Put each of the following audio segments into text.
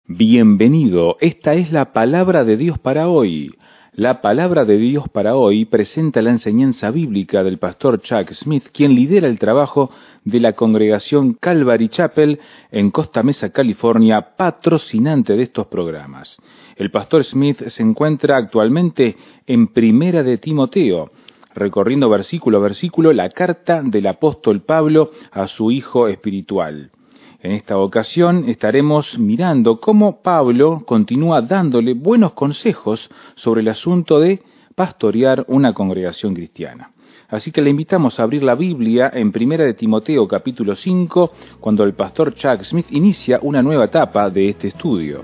Bienvenido, esta es la palabra de Dios para hoy. La palabra de Dios para hoy presenta la enseñanza bíblica del pastor Chuck Smith, quien lidera el trabajo de la congregación Calvary Chapel en Costa Mesa, California, patrocinante de estos programas. El pastor Smith se encuentra actualmente en Primera de Timoteo, recorriendo versículo a versículo la carta del apóstol Pablo a su hijo espiritual. En esta ocasión estaremos mirando cómo Pablo continúa dándole buenos consejos sobre el asunto de pastorear una congregación cristiana. Así que le invitamos a abrir la Biblia en Primera de Timoteo capítulo 5, cuando el pastor Chuck Smith inicia una nueva etapa de este estudio.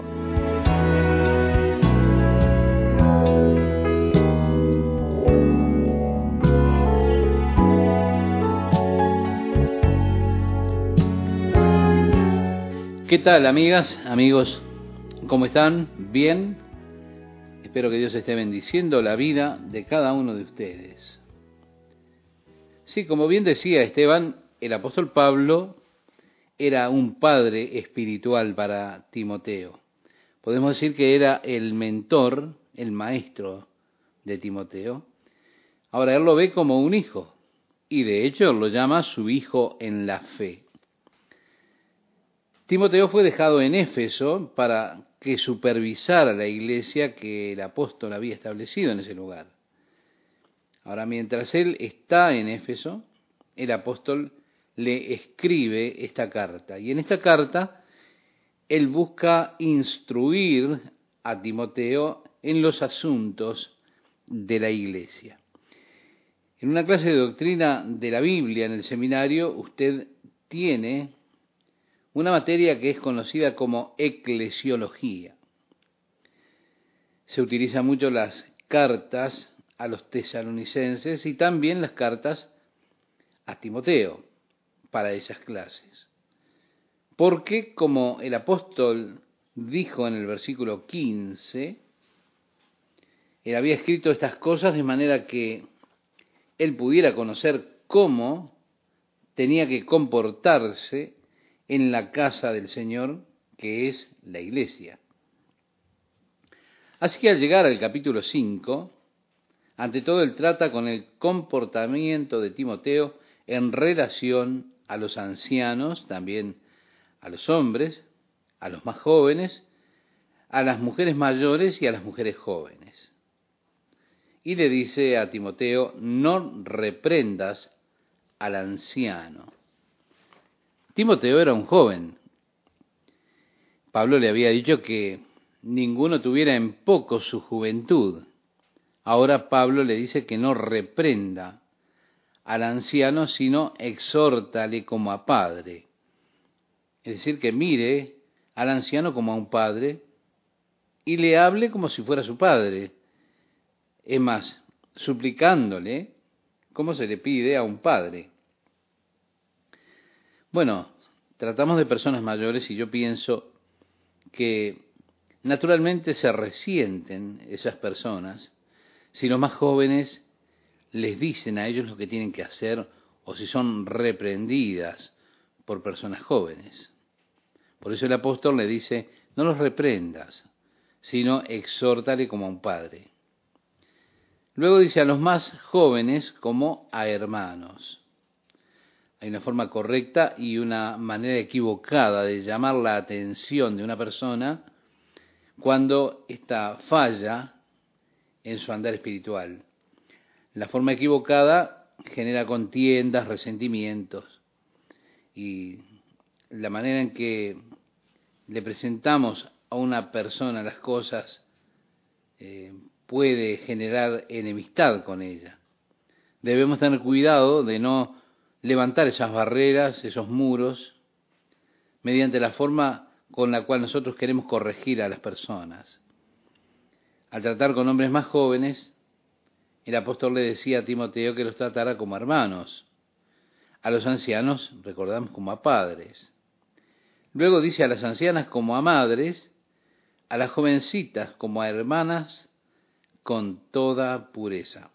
¿Qué tal, amigas, amigos? ¿Cómo están? ¿Bien? Espero que Dios esté bendiciendo la vida de cada uno de ustedes. Sí, como bien decía Esteban, el apóstol Pablo era un padre espiritual para Timoteo. Podemos decir que era el mentor, el maestro de Timoteo. Ahora él lo ve como un hijo, y de hecho lo llama su hijo en la fe. Timoteo fue dejado en Éfeso para que supervisara la iglesia que el apóstol había establecido en ese lugar. Ahora, mientras él está en Éfeso, el apóstol le escribe esta carta. Y en esta carta, él busca instruir a Timoteo en los asuntos de la iglesia. En una clase de doctrina de la Biblia en el seminario, usted tiene una materia que es conocida como eclesiología. Se utilizan mucho las cartas a los tesalonicenses y también las cartas a Timoteo para esas clases. Porque, como el apóstol dijo en el versículo 15, él había escrito estas cosas de manera que él pudiera conocer cómo tenía que comportarse en la casa del Señor, que es la iglesia. Así que al llegar al capítulo 5, ante todo él trata con el comportamiento de Timoteo en relación a los ancianos, también a los hombres, a los más jóvenes, a las mujeres mayores y a las mujeres jóvenes. Y le dice a Timoteo, no reprendas al anciano. Timoteo era un joven. Pablo le había dicho que ninguno tuviera en poco su juventud. Ahora Pablo le dice que no reprenda al anciano, sino exhórtale como a padre. Es decir, que mire al anciano como a un padre y le hable como si fuera su padre. Es más, suplicándole como se le pide a un padre. Bueno, tratamos de personas mayores y yo pienso que naturalmente se resienten esas personas si los más jóvenes les dicen a ellos lo que tienen que hacer o si son reprendidas por personas jóvenes. Por eso el apóstol le dice, no los reprendas, sino exhórtale como a un padre. Luego dice a los más jóvenes como a hermanos. Hay una forma correcta y una manera equivocada de llamar la atención de una persona cuando ésta falla en su andar espiritual. La forma equivocada genera contiendas, resentimientos, y la manera en que le presentamos a una persona las cosas puede generar enemistad con ella. Debemos tener cuidado de no levantar esas barreras, esos muros, mediante la forma con la cual nosotros queremos corregir a las personas. Al tratar con hombres más jóvenes, el apóstol le decía a Timoteo que los tratara como hermanos. A los ancianos, recordamos, como a padres. Luego dice a las ancianas como a madres, a las jovencitas como a hermanas con toda pureza.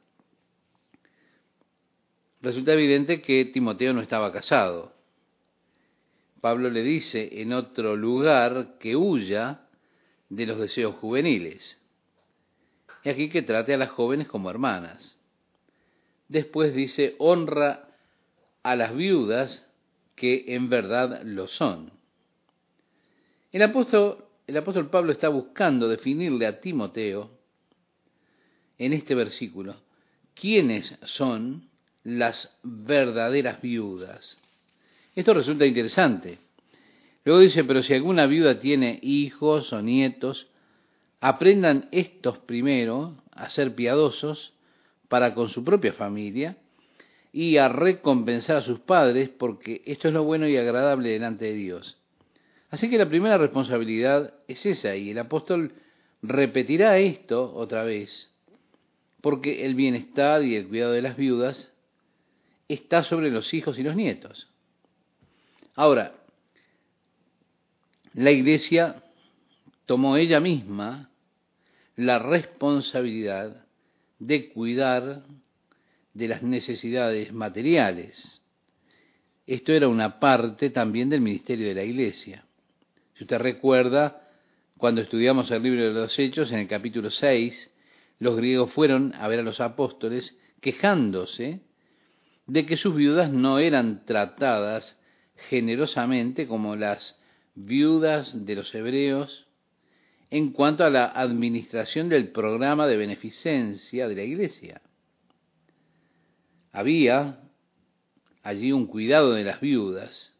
Resulta evidente que Timoteo no estaba casado. Pablo le dice en otro lugar que huya de los deseos juveniles. Y aquí que trate a las jóvenes como hermanas. Después dice, honra a las viudas que en verdad lo son. El apóstol Pablo está buscando definirle a Timoteo en este versículo quiénes son las verdaderas viudas. Esto resulta interesante. Luego dice, pero si alguna viuda tiene hijos o nietos, aprendan estos primero a ser piadosos para con su propia familia y a recompensar a sus padres, porque esto es lo bueno y agradable delante de Dios. Así que la primera responsabilidad es esa, y el apóstol repetirá esto otra vez, porque el bienestar y el cuidado de las viudas está sobre los hijos y los nietos. Ahora, la Iglesia tomó ella misma la responsabilidad de cuidar de las necesidades materiales. Esto era una parte también del ministerio de la Iglesia. Si usted recuerda, cuando estudiamos el libro de los Hechos, en el capítulo 6, los griegos fueron a ver a los apóstoles quejándose de que sus viudas no eran tratadas generosamente como las viudas de los hebreos en cuanto a la administración del programa de beneficencia de la Iglesia. Había allí un cuidado de las viudas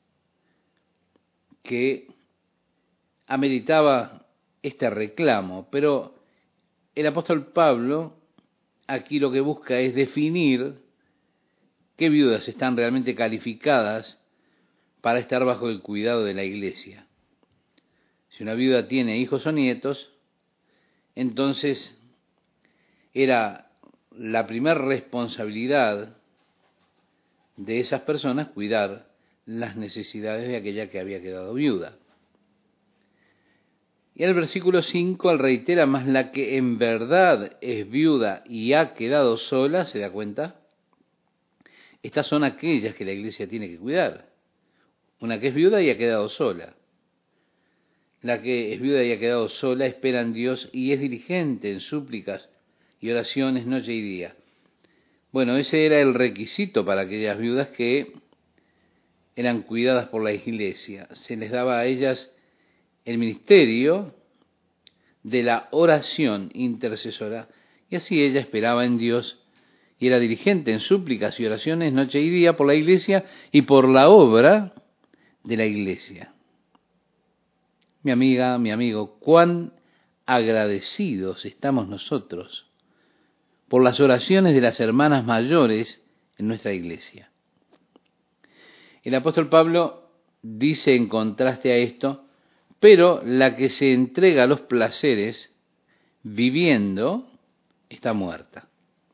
que ameritaba este reclamo, pero el apóstol Pablo aquí lo que busca es definir qué viudas están realmente calificadas para estar bajo el cuidado de la Iglesia. Si una viuda tiene hijos o nietos, entonces era la primera responsabilidad de esas personas cuidar las necesidades de aquella que había quedado viuda. Y en el versículo 5 él reitera, más la que en verdad es viuda y ha quedado sola, ¿se da cuenta? Estas son aquellas que la Iglesia tiene que cuidar. Una que es viuda y ha quedado sola. La que es viuda y ha quedado sola espera en Dios y es diligente en súplicas y oraciones noche y día. Bueno, ese era el requisito para aquellas viudas que eran cuidadas por la Iglesia. Se les daba a ellas el ministerio de la oración intercesora, y así ella esperaba en Dios y era diligente en súplicas y oraciones noche y día por la Iglesia y por la obra de la Iglesia. Mi amiga, mi amigo, cuán agradecidos estamos nosotros por las oraciones de las hermanas mayores en nuestra Iglesia. El apóstol Pablo dice en contraste a esto, pero la que se entrega a los placeres viviendo está muerta.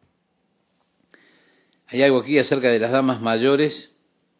Hay algo aquí acerca de las damas mayores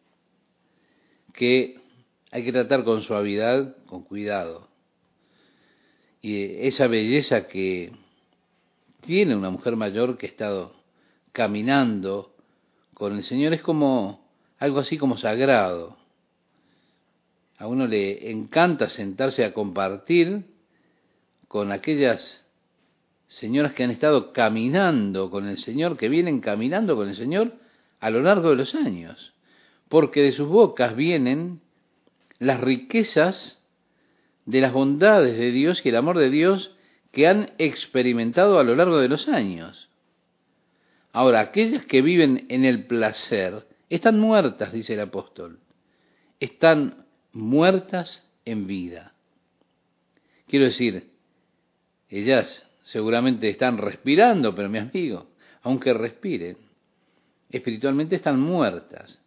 que hay que tratar con suavidad, con cuidado. Y esa belleza que tiene una mujer mayor que ha estado caminando con el Señor es como algo así como sagrado. A uno le encanta sentarse a compartir con aquellas señoras que han estado caminando con el Señor, que vienen caminando con el Señor a lo largo de los años, porque de sus bocas vienen las riquezas de las bondades de Dios y el amor de Dios que han experimentado a lo largo de los años. Ahora, aquellas que viven en el placer están muertas, dice el apóstol, están muertas en vida. Quiero decir, ellas seguramente están respirando, pero mi amigo, aunque respiren, espiritualmente están muertas.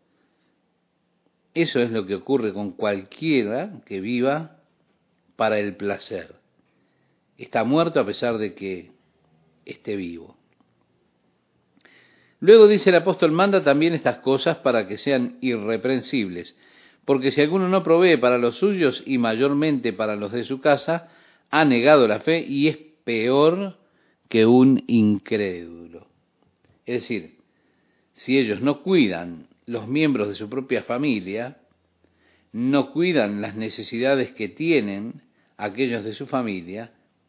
Eso es lo que ocurre con cualquiera que viva para el placer. Está muerto a pesar de que esté vivo. Luego dice el apóstol, manda también estas cosas para que sean irreprensibles, porque si alguno no provee para los suyos y mayormente para los de su casa, ha negado la fe y es peor que un incrédulo. Es decir, si ellos no cuidan los miembros de su propia familia, no cuidan las necesidades que tienen aquellos de su familia,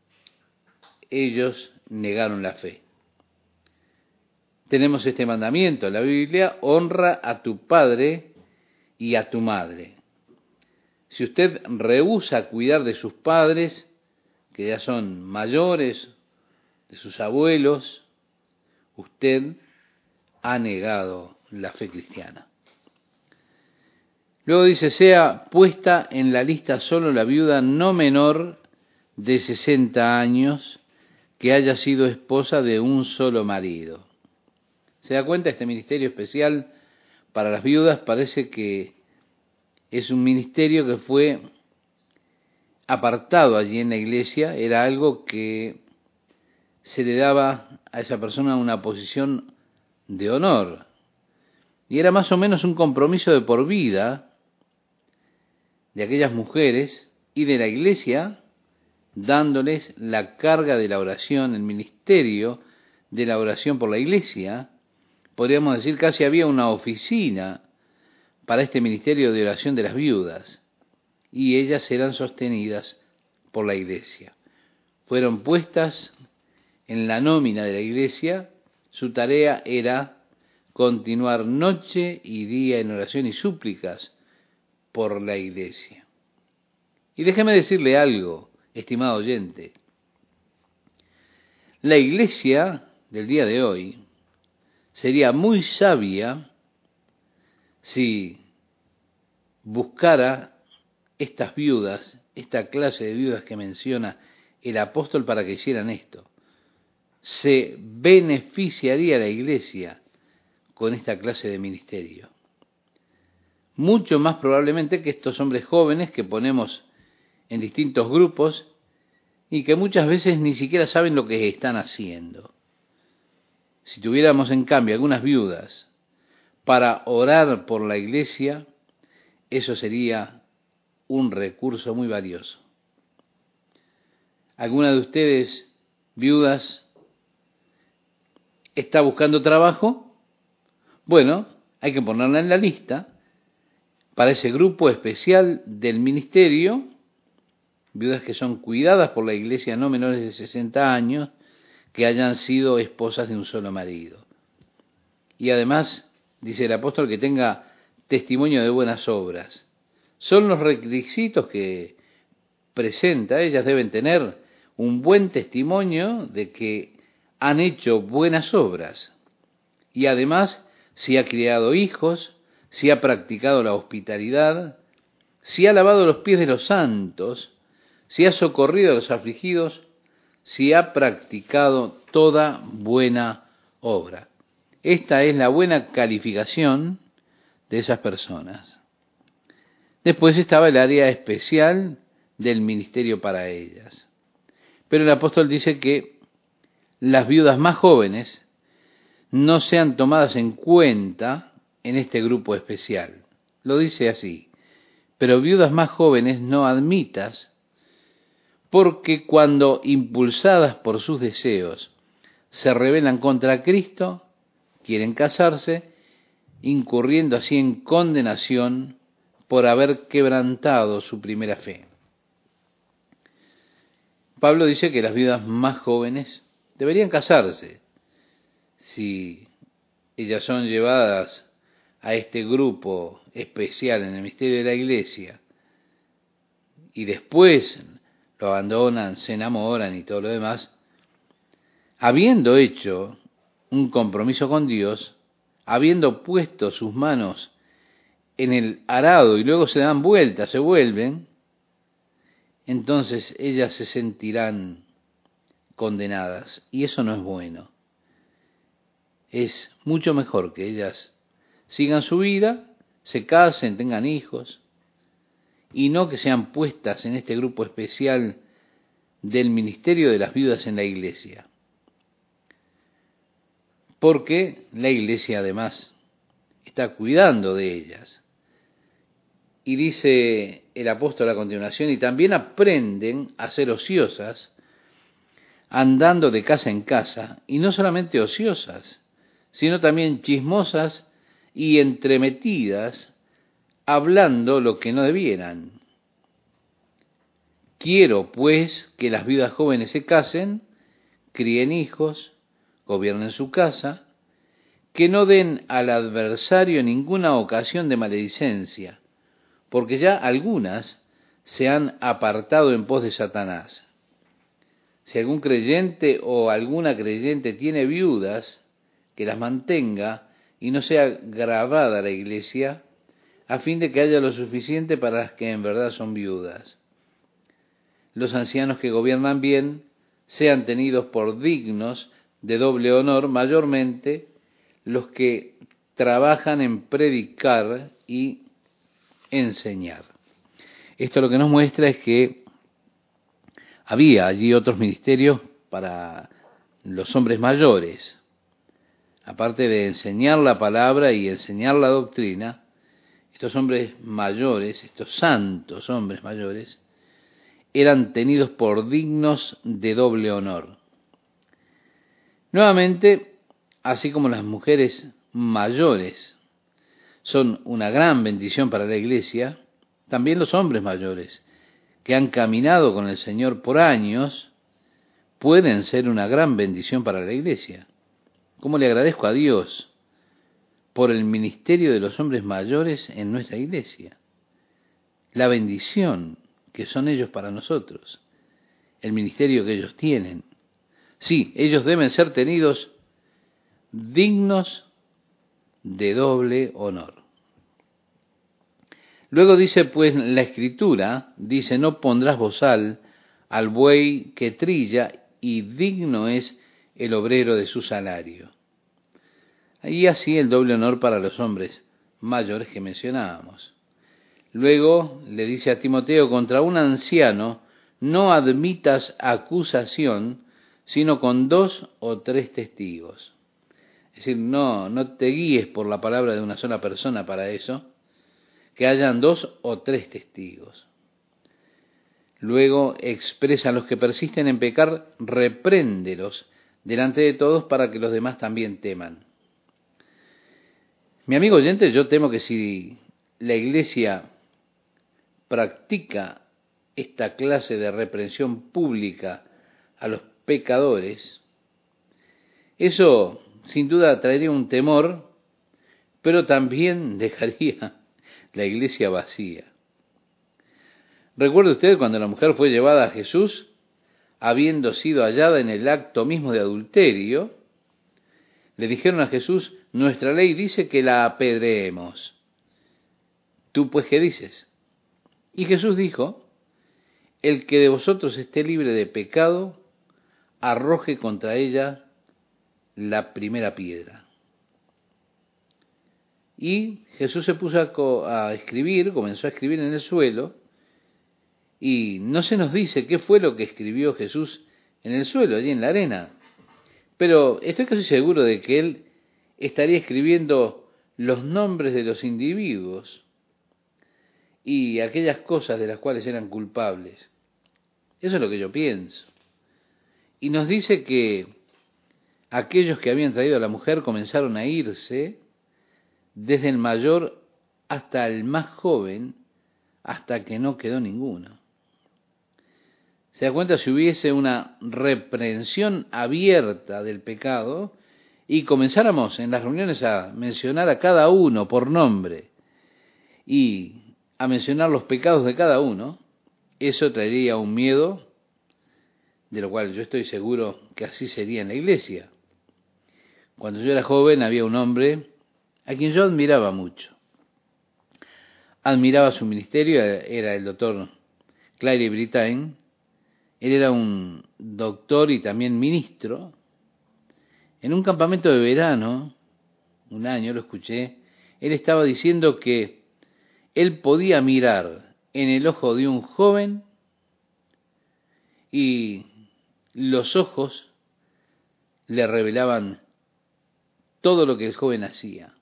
ellos negaron la fe. Tenemos este mandamiento en la Biblia: honra a tu padre y a tu madre. Si usted rehúsa cuidar de sus padres, que ya son mayores, de sus abuelos, usted ha negado la fe cristiana. Luego dice: sea puesta en la lista solo la viuda no menor de 60 años que haya sido esposa de un solo marido. ¿Se da cuenta? Este ministerio especial para las viudas parece que es un ministerio que fue apartado allí en la iglesia, era algo que se le daba a esa persona una posición de honor, y era más o menos un compromiso de por vida de aquellas mujeres y de la iglesia, dándoles la carga de la oración, el ministerio de la oración por la iglesia. Podríamos decir casi había una oficina para este ministerio de oración de las viudas, y ellas eran sostenidas por la iglesia. Fueron puestas en la nómina de la iglesia, su tarea era continuar noche y día en oración y súplicas por la iglesia. Y déjeme decirle algo, estimado oyente. La iglesia del día de hoy sería muy sabia si buscara estas viudas, esta clase de viudas que menciona el apóstol, para que hicieran esto. Se beneficiaría la iglesia con esta clase de ministerio. Mucho más probablemente que estos hombres jóvenes que ponemos en distintos grupos y que muchas veces ni siquiera saben lo que están haciendo. Si tuviéramos en cambio algunas viudas para orar por la iglesia, eso sería un recurso muy valioso. ¿Alguna de ustedes, viudas, está buscando trabajo? Bueno, hay que ponerla en la lista para ese grupo especial del ministerio, viudas que son cuidadas por la iglesia no menores de 60 años, que hayan sido esposas de un solo marido. Y además, dice el apóstol, que tenga testimonio de buenas obras. Son los requisitos que presenta. Ellas deben tener un buen testimonio de que han hecho buenas obras. Y además, si ha criado hijos, si ha practicado la hospitalidad, si ha lavado los pies de los santos, si ha socorrido a los afligidos, si ha practicado toda buena obra. Esta es la buena calificación de esas personas. Después estaba el área especial del ministerio para ellas. Pero el apóstol dice que las viudas más jóvenes no sean tomadas en cuenta en este grupo especial. Lo dice así: pero viudas más jóvenes no admitas, porque cuando impulsadas por sus deseos se rebelan contra Cristo, quieren casarse, incurriendo así en condenación por haber quebrantado su primera fe. Pablo dice que las viudas más jóvenes deberían casarse. Si ellas son llevadas a este grupo especial en el misterio de la iglesia y después lo abandonan, se enamoran y todo lo demás, habiendo hecho un compromiso con Dios, habiendo puesto sus manos en el arado y luego se dan vueltas, se vuelven, entonces ellas se sentirán condenadas, y eso no es bueno. Es mucho mejor que ellas sigan su vida, se casen, tengan hijos, y no que sean puestas en este grupo especial del ministerio de las viudas en la iglesia. Porque la iglesia además está cuidando de ellas. Y dice el apóstol a continuación: y también aprenden a ser ociosas, andando de casa en casa, y no solamente ociosas, sino también chismosas y entremetidas, hablando lo que no debieran. Quiero, pues, que las viudas jóvenes se casen, críen hijos, gobiernen su casa, que no den al adversario ninguna ocasión de maledicencia, porque ya algunas se han apartado en pos de Satanás. Si algún creyente o alguna creyente tiene viudas, que las mantenga y no sea gravada la iglesia, a fin de que haya lo suficiente para las que en verdad son viudas. Los ancianos que gobiernan bien sean tenidos por dignos de doble honor, mayormente los que trabajan en predicar y enseñar. Esto lo que nos muestra es que había allí otros ministerios para los hombres mayores. Aparte de enseñar la palabra y enseñar la doctrina, estos hombres mayores, estos santos hombres mayores, eran tenidos por dignos de doble honor. Nuevamente, así como las mujeres mayores son una gran bendición para la iglesia, también los hombres mayores, que han caminado con el Señor por años, pueden ser una gran bendición para la iglesia. ¿Cómo le agradezco a Dios por el ministerio de los hombres mayores en nuestra iglesia? La bendición que son ellos para nosotros, el ministerio que ellos tienen. Sí, ellos deben ser tenidos dignos de doble honor. Luego dice, pues la Escritura, dice, no pondrás bozal al buey que trilla, y digno es el obrero de su salario. Y así el doble honor para los hombres mayores que mencionábamos. Luego le dice a Timoteo, contra un anciano no admitas acusación, sino con 2 o 3 testigos. Es decir, no te guíes por la palabra de una sola persona para eso, que hayan 2 o 3 testigos. Luego expresa a los que persisten en pecar, repréndelos delante de todos para que los demás también teman. Mi amigo oyente, yo temo que si la iglesia practica esta clase de reprensión pública a los pecadores, eso sin duda traería un temor, pero también dejaría la iglesia vacía. ¿Recuerda usted cuando la mujer fue llevada a Jesús, habiendo sido hallada en el acto mismo de adulterio? Le dijeron a Jesús, nuestra ley dice que la apedreemos. ¿Tú pues qué dices? Y Jesús dijo, el que de vosotros esté libre de pecado, arroje contra ella la primera piedra. Y Jesús se puso a escribir, comenzó a escribir en el suelo, y no se nos dice qué fue lo que escribió Jesús en el suelo, allí en la arena. Pero estoy casi seguro de que él estaría escribiendo los nombres de los individuos y aquellas cosas de las cuales eran culpables. Eso es lo que yo pienso. Y nos dice que aquellos que habían traído a la mujer comenzaron a irse, desde el mayor hasta el más joven, hasta que no quedó ninguno. ¿Se da cuenta? Si hubiese una reprensión abierta del pecado y comenzáramos en las reuniones a mencionar a cada uno por nombre y a mencionar los pecados de cada uno, eso traería un miedo, de lo cual yo estoy seguro que así sería en la iglesia. Cuando yo era joven había un hombre a quien yo admiraba mucho. Admiraba su ministerio, era el doctor Clary Brittain. Él era un doctor y también ministro. En un campamento de verano, un año lo escuché, él estaba diciendo que él podía mirar en el ojo de un joven y los ojos le revelaban todo lo que el joven hacía.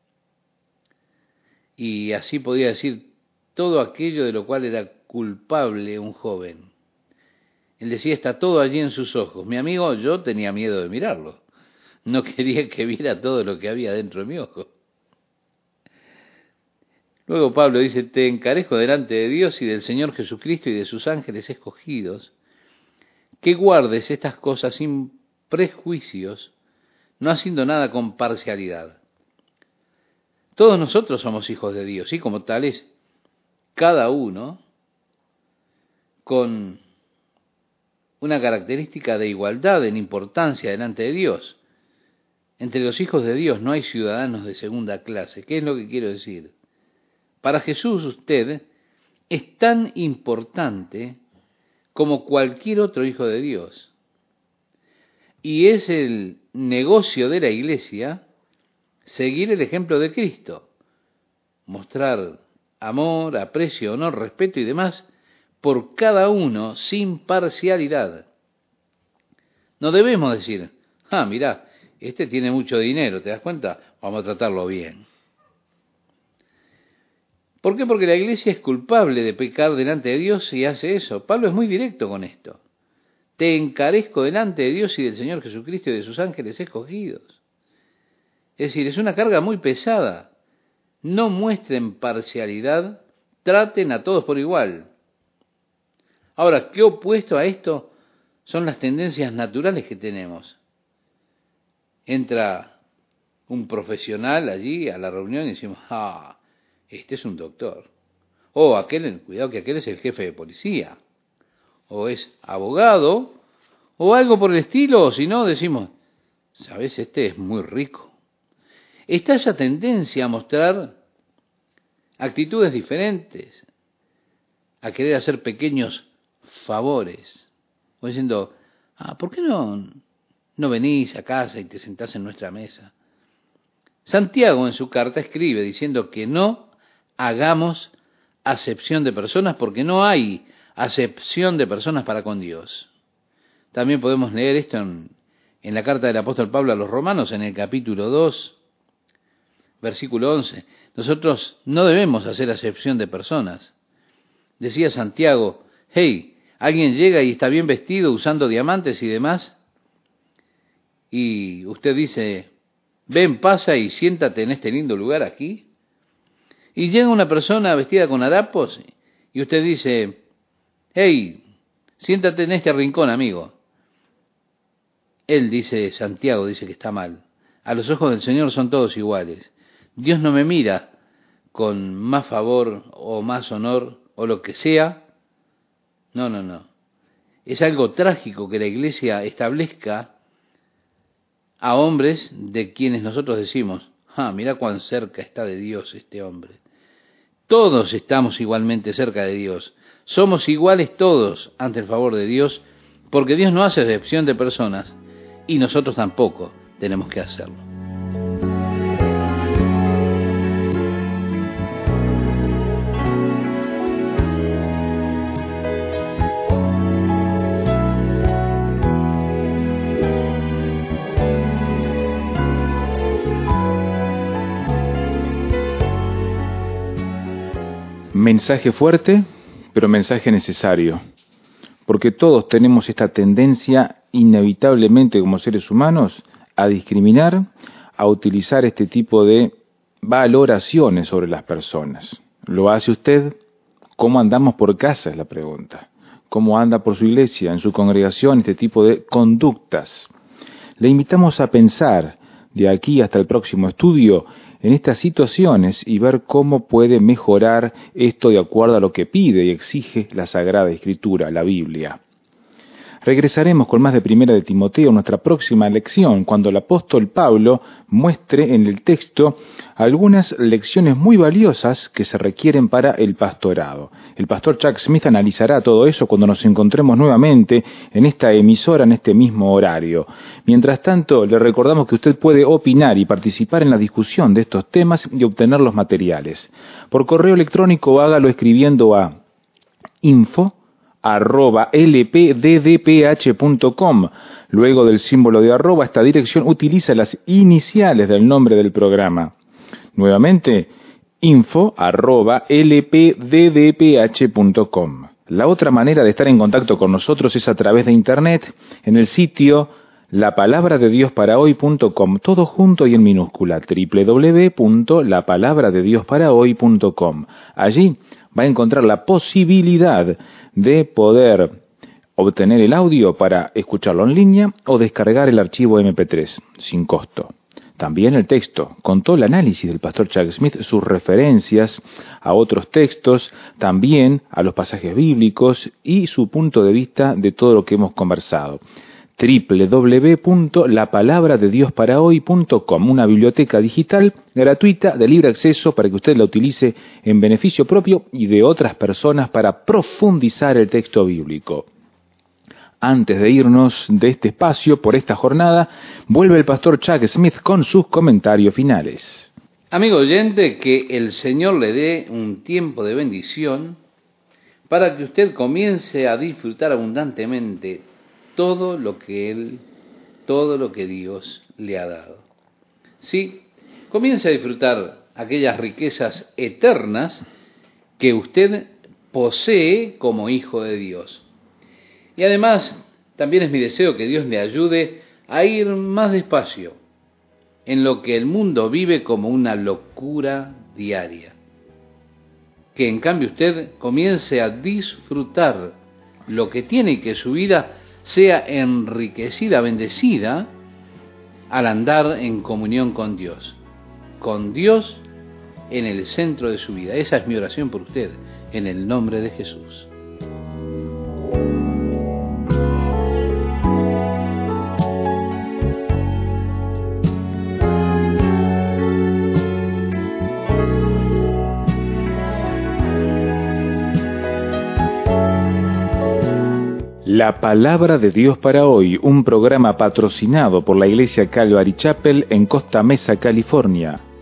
Y así podía decir todo aquello de lo cual era culpable un joven. Él decía, está todo allí en sus ojos. Mi amigo, yo tenía miedo de mirarlo. No quería que viera todo lo que había dentro de mi ojo. Luego Pablo dice, te encarezco delante de Dios y del Señor Jesucristo y de sus ángeles escogidos, que guardes estas cosas sin prejuicios, no haciendo nada con parcialidad. Todos nosotros somos hijos de Dios y como tales, cada uno con una característica de igualdad en importancia delante de Dios. Entre los hijos de Dios no hay ciudadanos de segunda clase. ¿Qué es lo que quiero decir? Para Jesús usted es tan importante como cualquier otro hijo de Dios. Y es el negocio de la Iglesia seguir el ejemplo de Cristo, mostrar amor, aprecio, honor, respeto y demás por cada uno sin parcialidad. No debemos decir, mirá, este tiene mucho dinero, ¿te das cuenta? Vamos a tratarlo bien. ¿Por qué? Porque la Iglesia es culpable de pecar delante de Dios si hace eso. Pablo es muy directo con esto. Te encarezco delante de Dios y del Señor Jesucristo y de sus ángeles escogidos. Es decir, es una carga muy pesada. No muestren parcialidad, traten a todos por igual. Ahora, ¿qué opuesto a esto son las tendencias naturales que tenemos? Entra un profesional allí a la reunión y decimos, este es un doctor. O cuidado que aquel es el jefe de policía. O es abogado, o algo por el estilo, o si no, decimos, ¿sabes? Este es muy rico. Está esa tendencia a mostrar actitudes diferentes, a querer hacer pequeños favores, o diciendo, ¿por qué no venís a casa y te sentás en nuestra mesa? Santiago en su carta escribe diciendo que no hagamos acepción de personas porque no hay acepción de personas para con Dios. También podemos leer esto en la carta del apóstol Pablo a los Romanos, en el capítulo 2, versículo 11. Nosotros no debemos hacer acepción de personas. Decía Santiago, alguien llega y está bien vestido usando diamantes y demás, y usted dice, ven, pasa y siéntate en este lindo lugar aquí. Y llega una persona vestida con harapos y usted dice, siéntate en este rincón, amigo. Él dice, Santiago dice que está mal. A los ojos del Señor son todos iguales. Dios no me mira con más favor o más honor o lo que sea. No. Es algo trágico que la Iglesia establezca a hombres de quienes nosotros decimos, mira cuán cerca está de Dios este hombre. Todos estamos igualmente cerca de Dios. Somos iguales todos ante el favor de Dios, porque Dios no hace excepción de personas y nosotros tampoco tenemos que hacerlo. Mensaje fuerte, pero mensaje necesario, porque todos tenemos esta tendencia inevitablemente como seres humanos a discriminar, a utilizar este tipo de valoraciones sobre las personas. ¿Lo hace usted? ¿Cómo andamos por casa? Es la pregunta. ¿Cómo anda por su iglesia, en su congregación, este tipo de conductas? Le invitamos a pensar de aquí hasta el próximo estudio en estas situaciones y ver cómo puede mejorar esto de acuerdo a lo que pide y exige la Sagrada Escritura, la Biblia. Regresaremos con más de Primera de Timoteo en nuestra próxima lección, cuando el apóstol Pablo muestre en el texto algunas lecciones muy valiosas que se requieren para el pastorado. El pastor Chuck Smith analizará todo eso cuando nos encontremos nuevamente en esta emisora, en este mismo horario. Mientras tanto, le recordamos que usted puede opinar y participar en la discusión de estos temas y obtener los materiales. Por correo electrónico hágalo escribiendo a info@lpddph.com. Luego del símbolo de arroba, esta dirección utiliza las iniciales del nombre del programa. Nuevamente, info@lpddph.com. La otra manera de estar en contacto con nosotros es a través de internet en el sitio lapalabradeDiosParaHoy.com, todo junto y en minúscula, www.lapalabradeDiosParaHoy.com. Allí va a encontrar la posibilidad de poder obtener el audio para escucharlo en línea o descargar el archivo MP3 sin costo. También el texto, con todo el análisis del pastor Chuck Smith, sus referencias a otros textos, también a los pasajes bíblicos y su punto de vista de todo lo que hemos conversado. www.lapalabradeDiosParaHoy.com, una biblioteca digital gratuita de libre acceso para que usted la utilice en beneficio propio y de otras personas para profundizar el texto bíblico. Antes de irnos de este espacio por esta jornada, vuelve el pastor Chuck Smith con sus comentarios finales. Amigo oyente, que el Señor le dé un tiempo de bendición para que usted comience a disfrutar abundantemente todo lo que Dios le ha dado. Sí, comience a disfrutar aquellas riquezas eternas que usted posee como hijo de Dios. Y además, también es mi deseo que Dios le ayude a ir más despacio en lo que el mundo vive como una locura diaria. Que en cambio usted comience a disfrutar lo que tiene y que su vida sea enriquecida, bendecida, al andar en comunión con Dios en el centro de su vida. Esa es mi oración por usted, en el nombre de Jesús. La Palabra de Dios para Hoy, un programa patrocinado por la Iglesia Calvary Chapel en Costa Mesa, California.